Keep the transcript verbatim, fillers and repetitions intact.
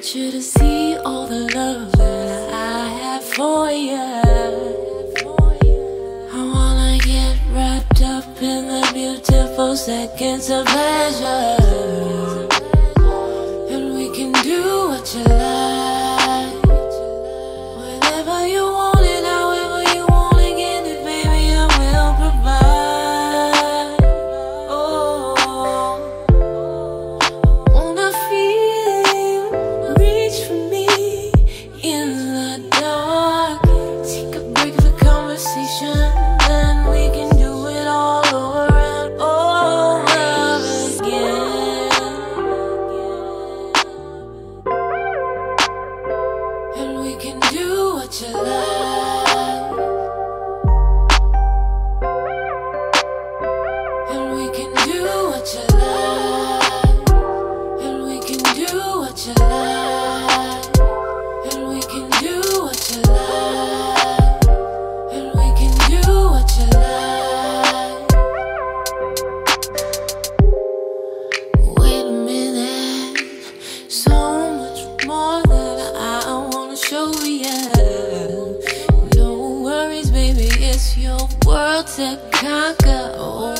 want you to see all the love that I have for you. I wanna get wrapped up in the beautiful seconds of pleasure, and we can do what you like, whenever you want it, however you want to get it, baby, I will provide. Oh, I wanna feel you reach for me in the dark. Take a break for conversation, then we can do it all over and over again. And we can do what you like, and we can do what you like, and we can do what you like, and we can do what you like, and we can do what you like. Wait a minute, so much more that I wanna show you. No worries, baby, it's your world to conquer. Oh,